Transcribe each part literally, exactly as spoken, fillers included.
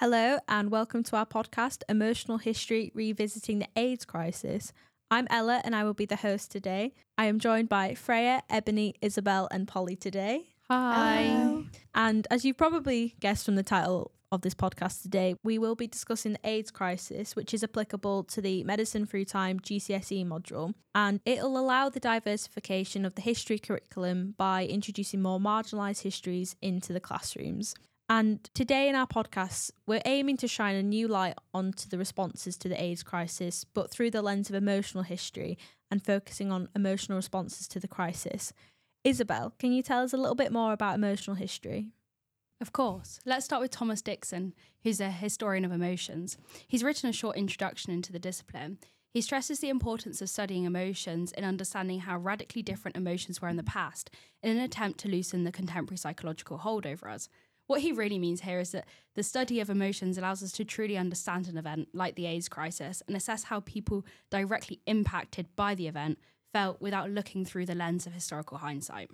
Hello and welcome to our podcast, Emotional History Revisiting the AIDS Crisis. I'm Ella and I will be the host today. I am joined by Freya, Ebony, Isabel and Polly today. Hi. Hello. And as you've probably guessed from the title of this podcast today, we will be discussing the AIDS crisis, which is applicable to the Medicine Through Time G C S E module. And it'll allow the diversification of the history curriculum by introducing more marginalised histories into the classrooms. And today in our podcast, we're aiming to shine a new light onto the responses to the AIDS crisis, but through the lens of emotional history and focusing on emotional responses to the crisis. Isabel, can you tell us a little bit more about emotional history? Of course. Let's start with Thomas Dixon, who's a historian of emotions. He's written a short introduction into the discipline. He stresses the importance of studying emotions and understanding how radically different emotions were in the past in an attempt to loosen the contemporary psychological hold over us. What he really means here is that the study of emotions allows us to truly understand an event like the AIDS crisis and assess how people directly impacted by the event felt without looking through the lens of historical hindsight.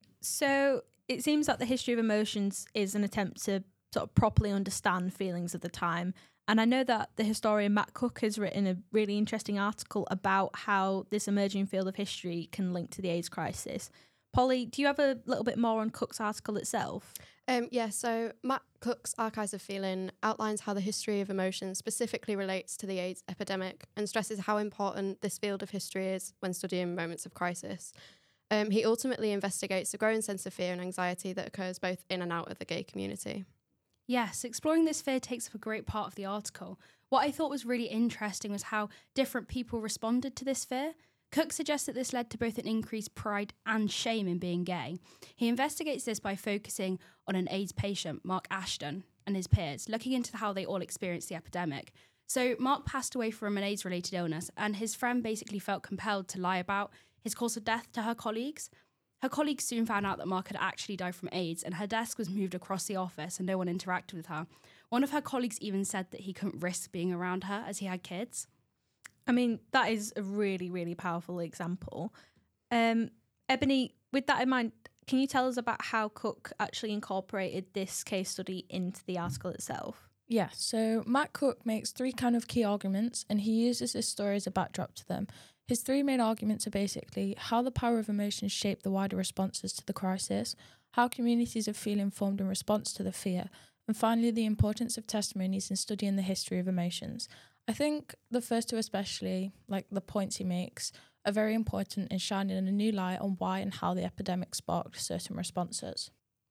So it seems that the history of emotions is an attempt to sort of properly understand feelings of the time. And I know that the historian Matt Cook has written a really interesting article about how this emerging field of history can link to the AIDS crisis. Polly, do you have a little bit more on Cook's article itself? Um, yeah, so Matt Cook's Archives of Feeling outlines how the history of emotion specifically relates to the AIDS epidemic and stresses how important this field of history is when studying moments of crisis. Um, he ultimately investigates the growing sense of fear and anxiety that occurs both in and out of the gay community. Yes, exploring this fear takes up a great part of the article. What I thought was really interesting was how different people responded to this fear. Cook suggests that this led to both an increased pride and shame in being gay. He investigates this by focusing on an AIDS patient, Mark Ashton, and his peers, looking into how they all experienced the epidemic. So Mark passed away from an AIDS-related illness, and his friend basically felt compelled to lie about his cause of death to her colleagues. Her colleagues soon found out that Mark had actually died from AIDS, and her desk was moved across the office and no one interacted with her. One of her colleagues even said that he couldn't risk being around her as he had kids. I mean, that is a really, really powerful example. Um, Ebony, with that in mind, can you tell us about how Cook actually incorporated this case study into the article itself? Yeah, so Matt Cook makes three kind of key arguments and he uses this story as a backdrop to them. His three main arguments are basically how the power of emotions shape the wider responses to the crisis, how communities of feeling formed in response to the fear, and finally the importance of testimonies in studying the history of emotions. I think the first two especially, like the points he makes, are very important in shining a new light on why and how the epidemic sparked certain responses.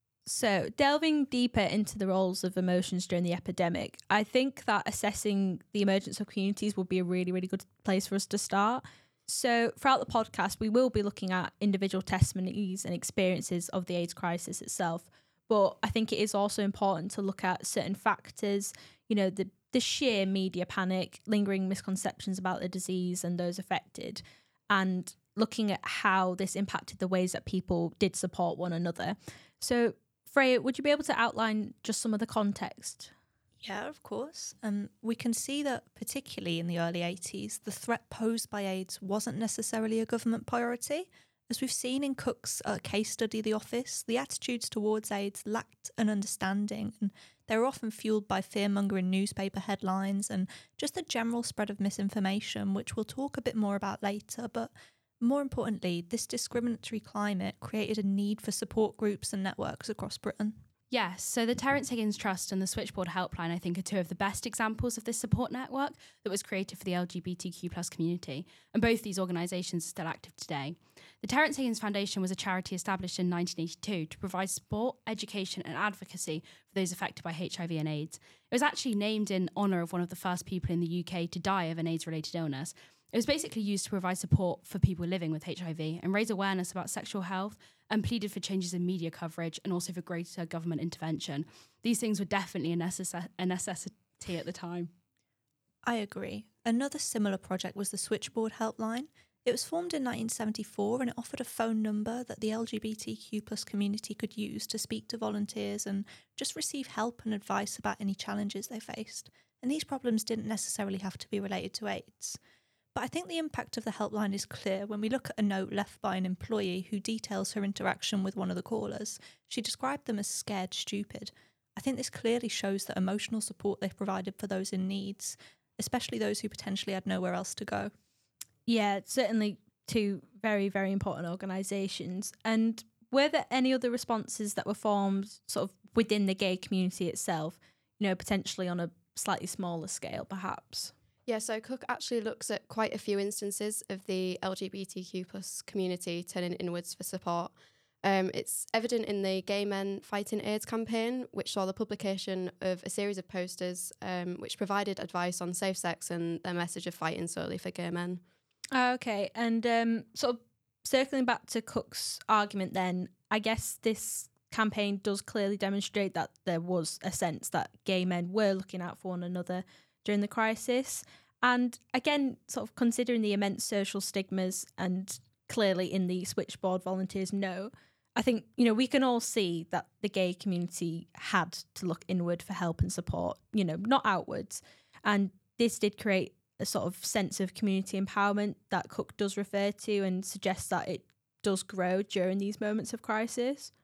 So, delving deeper into the roles of emotions during the epidemic, I think that assessing the emergence of communities would be a really, really good place for us to start. So, throughout the podcast, we will be looking at individual testimonies and experiences of the AIDS crisis itself. But I think it is also important to look at certain factors, you know, the the sheer media panic, lingering misconceptions about the disease and those affected, and looking at how this impacted the ways that people did support one another. So, Freya, would you be able to outline just some of the context? Yeah, of course. Um, we can see that particularly in the early eighties, the threat posed by AIDS wasn't necessarily a government priority. As we've seen in Cook's uh, case study, The Office, the attitudes towards AIDS lacked an understanding, and they were often fueled by fear-mongering newspaper headlines and just the general spread of misinformation, which we'll talk a bit more about later. But more importantly, this discriminatory climate created a need for support groups and networks across Britain. Yes, so the Terence Higgins Trust and the Switchboard Helpline, I think, are two of the best examples of this support network that was created for the L G B T Q plus community, and both these organisations are still active today. The Terence Higgins Foundation was a charity established in nineteen eighty-two to provide support, education and advocacy for those affected by H I V and AIDS. It was actually named in honour of one of the first people in the U K to die of an AIDS-related illness. It was basically used to provide support for people living with H I V and raise awareness about sexual health, and pleaded for changes in media coverage and also for greater government intervention. These things were definitely a, necess- a necessity at the time. I agree. Another similar project was the Switchboard Helpline. It was formed in nineteen seventy-four and it offered a phone number that the L G B T Q plus community could use to speak to volunteers and just receive help and advice about any challenges they faced. And these problems didn't necessarily have to be related to AIDS. But I think the impact of the helpline is clear when we look at a note left by an employee who details her interaction with one of the callers. She described them as scared stupid. I think this clearly shows that emotional support they provided for those in needs, especially those who potentially had nowhere else to go. Yeah, certainly two very, very important organisations. And were there any other responses that were formed sort of within the gay community itself, you know, potentially on a slightly smaller scale, perhaps? Yeah, so Cook actually looks at quite a few instances of the L G B T Q plus community turning inwards for support. Um, it's evident in the Gay Men Fighting AIDS campaign, which saw the publication of a series of posters um, which provided advice on safe sex and their message of fighting solely for gay men. Ah, okay, and um, sort of circling back to Cook's argument then, I guess this campaign does clearly demonstrate that there was a sense that gay men were looking out for one another during the crisis. And again, sort of considering the immense social stigmas and clearly in the Switchboard volunteers know, I think, you know, we can all see that the gay community had to look inward for help and support, you know, not outwards. And this did create a sort of sense of community empowerment that Cook does refer to and suggests that it does grow during these moments of crisis.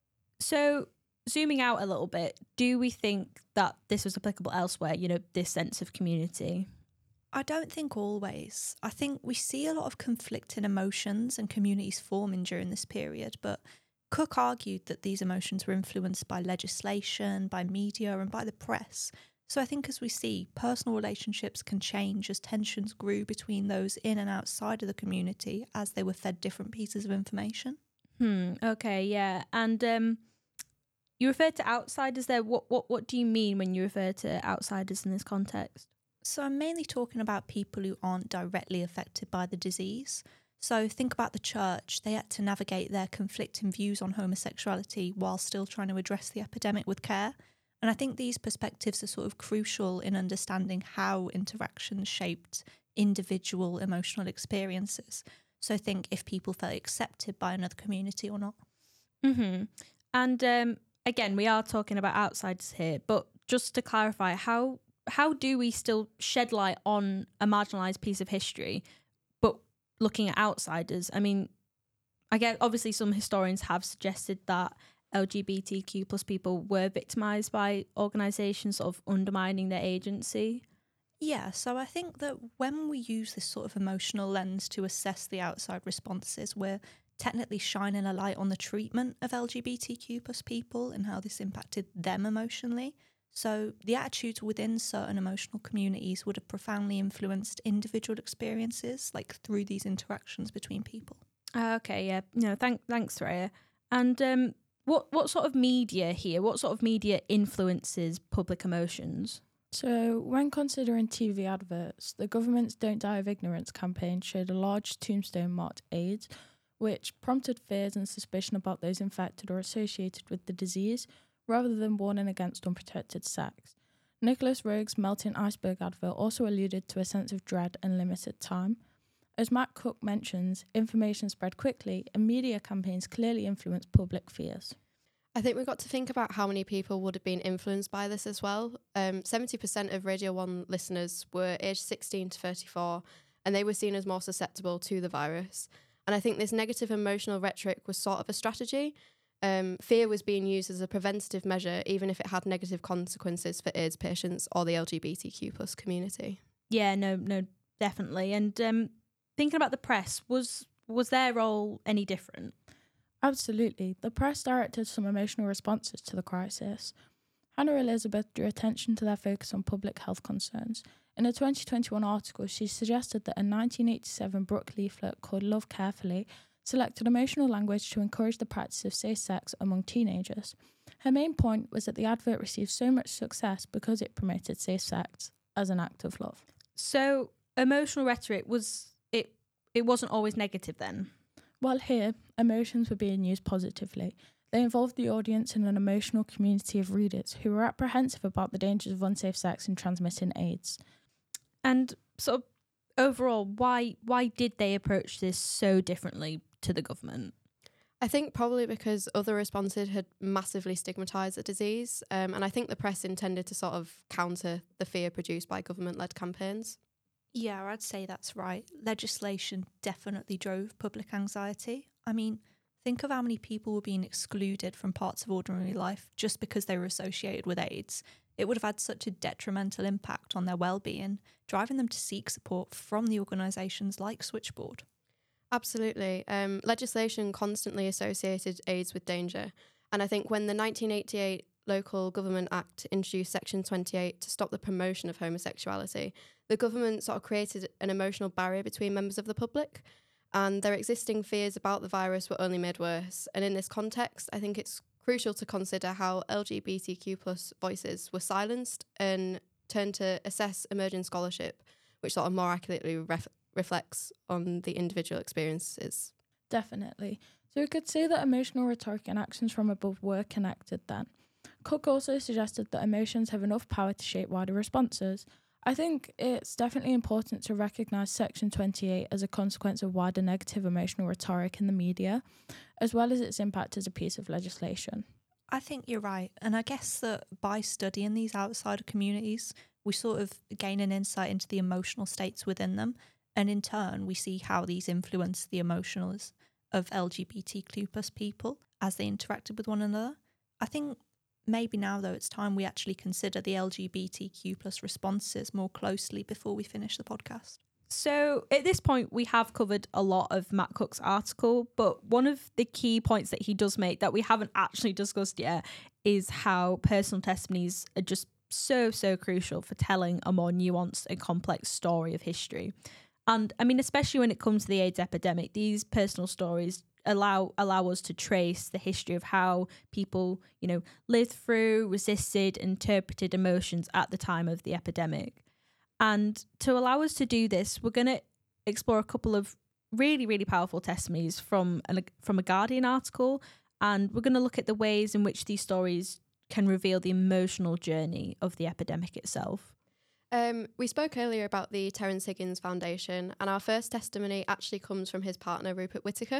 So zooming out a little bit, do we think that this was applicable elsewhere, you know, this sense of community? I don't think always. I think we see a lot of conflicting emotions and communities forming during this period, but Cook argued that these emotions were influenced by legislation, by media and by the press. So I think as we see, personal relationships can change as tensions grew between those in and outside of the community as they were fed different pieces of information. Hmm, okay, yeah. And um, you referred to outsiders there. What, what, what do you mean when you refer to outsiders in this context? So I'm mainly talking about people who aren't directly affected by the disease. So think about the church. They had to navigate their conflicting views on homosexuality while still trying to address the epidemic with care. And I think these perspectives are sort of crucial in understanding how interactions shaped individual emotional experiences. So think if people felt accepted by another community or not. Mm-hmm. And um, again, we are talking about outsiders here, but just to clarify, how how do we still shed light on a marginalised piece of history, but looking at outsiders? I mean, I guess obviously some historians have suggested that L G B T Q plus people were victimised by organisations sort of undermining their agency. Yeah, so I think that when we use this sort of emotional lens to assess the outside responses, we're technically shining a light on the treatment of L G B T Q plus people and how this impacted them emotionally. So the attitudes within certain emotional communities would have profoundly influenced individual experiences, like through these interactions between people. Uh, okay, yeah. No, thank, thanks, Raya. And um, what, what sort of media here, what sort of media influences public emotions? So, when considering T V adverts, the government's Don't Die of Ignorance campaign showed a large tombstone marked AIDS, which prompted fears and suspicion about those infected or associated with the disease, rather than warning against unprotected sex. Nicholas Roeg's Melting Iceberg advert also alluded to a sense of dread and limited time. As Matt Cook mentions, information spread quickly and media campaigns clearly influence public fears. I think we've got to think about how many people would have been influenced by this as well. Um, seventy percent of Radio one listeners were aged sixteen to thirty-four, and they were seen as more susceptible to the virus. And I think this negative emotional rhetoric was sort of a strategy. Um, fear was being used as a preventative measure, even if it had negative consequences for AIDS patients or the L G B T Q plus community. Yeah, no, no, definitely. And um, thinking about the press, was was their role any different? Absolutely. The press directed some emotional responses to the crisis. Hannah Elizabeth drew attention to their focus on public health concerns. In a twenty twenty-one article, she suggested that a nineteen eighty-seven Brooke leaflet called Love Carefully selected emotional language to encourage the practice of safe sex among teenagers. Her main point was that the advert received so much success because it promoted safe sex as an act of love. So emotional rhetoric, was it it wasn't always negative then? While here, emotions were being used positively. They involved the audience in an emotional community of readers who were apprehensive about the dangers of unsafe sex and transmitting AIDS. And sort of overall, why why did they approach this so differently to the government? I think probably because other responses had massively stigmatised the disease, um, and I think the press intended to sort of counter the fear produced by government-led campaigns. Yeah, I'd say that's right. Legislation definitely drove public anxiety. I mean, Think of how many people were being excluded from parts of ordinary life just because they were associated with AIDS. It would have had such a detrimental impact on their well-being, driving them to seek support from the organisations like Switchboard. Absolutely. Um, legislation constantly associated AIDS with danger. And I think when the nineteen eighty-eight Local Government Act introduced Section twenty-eight to stop the promotion of homosexuality, the government sort of created an emotional barrier between members of the public, and their existing fears about the virus were only made worse. And in this context, I think it's crucial to consider how L G B T Q plus voices were silenced and turned to assess emerging scholarship, which sort of more accurately ref- reflects on the individual experiences. Definitely. So we could say that emotional rhetoric and actions from above were connected then. Cook also suggested that emotions have enough power to shape wider responses. I think it's definitely important to recognise Section twenty-eight as a consequence of wider negative emotional rhetoric in the media, as well as its impact as a piece of legislation. I think you're right. And I guess that by studying these outsider communities, we sort of gain an insight into the emotional states within them. And in turn, we see how these influence the emotions of L G B T Q plus people as they interacted with one another. I think maybe now, though, it's time we actually consider the L G B T Q plus responses more closely before we finish the podcast. So at this point, we have covered a lot of Matt Cook's article, but one of the key points that he does make that we haven't actually discussed yet is how personal testimonies are just so, so crucial for telling a more nuanced and complex story of history. And I mean, especially when it comes to the AIDS epidemic, these personal stories allow allow us to trace the history of how people, you know, lived through, resisted, interpreted emotions at the time of the epidemic. And to allow us to do this, we're going to explore a couple of really, really powerful testimonies from a, from a Guardian article, and we're going to look at the ways in which these stories can reveal the emotional journey of the epidemic itself. Um, we spoke earlier about the Terence Higgins Foundation, and our first testimony actually comes from his partner, Rupert Whittaker.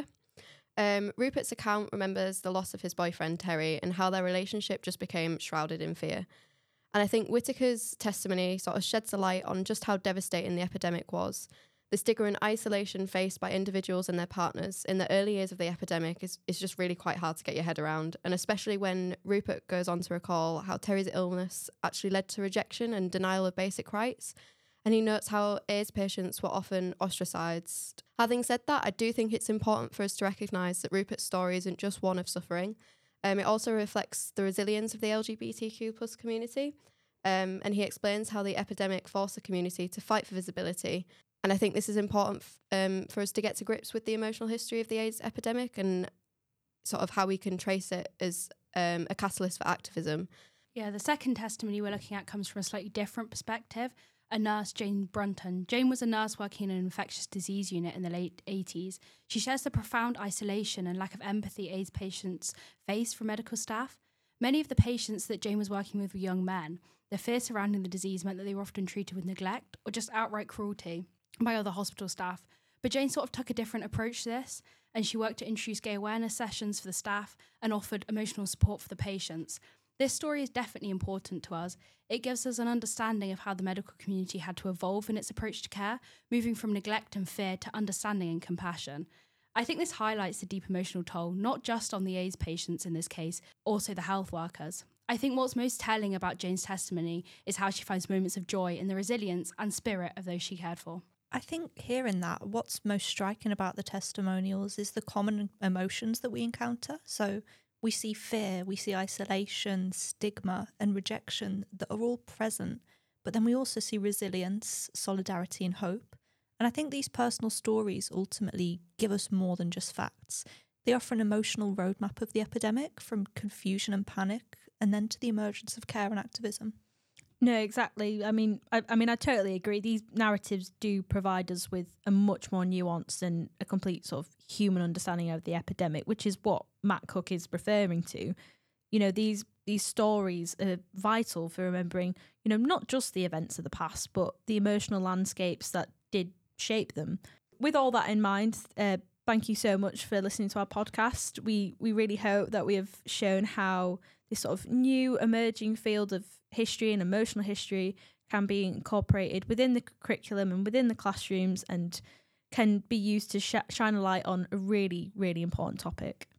Um, Rupert's account remembers the loss of his boyfriend, Terry, and how their relationship just became shrouded in fear. And I think Whittaker's testimony sort of sheds a light on just how devastating the epidemic was. The stigma and isolation faced by individuals and their partners in the early years of the epidemic is, is just really quite hard to get your head around. And especially when Rupert goes on to recall how Terry's illness actually led to rejection and denial of basic rights. And he notes how AIDS patients were often ostracised. Having said that, I do think it's important for us to recognise that Rupert's story isn't just one of suffering. Um, it also reflects the resilience of the L G B T Q plus community. Um, and he explains how the epidemic forced the community to fight for visibility. And I think this is important f- um, for us to get to grips with the emotional history of the AIDS epidemic and sort of how we can trace it as um, a catalyst for activism. Yeah, the second testimony we're looking at comes from a slightly different perspective. A nurse, Jane Brunton. Jane was a nurse working in an infectious disease unit in the late eighties. She shares the profound isolation and lack of empathy AIDS patients face from medical staff. Many of the patients that Jane was working with were young men. Their fear surrounding the disease meant that they were often treated with neglect or just outright cruelty by other hospital staff. But Jane sort of took a different approach to this, and she worked to introduce gay awareness sessions for the staff and offered emotional support for the patients. This story is definitely important to us. It gives us an understanding of how the medical community had to evolve in its approach to care, moving from neglect and fear to understanding and compassion. I think this highlights the deep emotional toll, not just on the AIDS patients in this case, also the health workers. I think what's most telling about Jane's testimony is how she finds moments of joy in the resilience and spirit of those she cared for. I think hearing that, what's most striking about the testimonials is the common emotions that we encounter. So we see fear, we see isolation, stigma, and rejection that are all present. But then we also see resilience, solidarity, and hope. And I think these personal stories ultimately give us more than just facts. They offer an emotional roadmap of the epidemic, from confusion and panic, and then to the emergence of care and activism. No, exactly. I mean, I, I mean, I totally agree. These narratives do provide us with a much more nuanced and a complete sort of human understanding of the epidemic, which is what Matt Cook is referring to. You know, these these stories are vital for remembering, you know, not just the events of the past, but the emotional landscapes that did shape them. With all that in mind, uh, thank you so much for listening to our podcast. We we really hope that we have shown how this sort of new emerging field of history and emotional history can be incorporated within the curriculum and within the classrooms and can be used to sh- shine a light on a really, really important topic.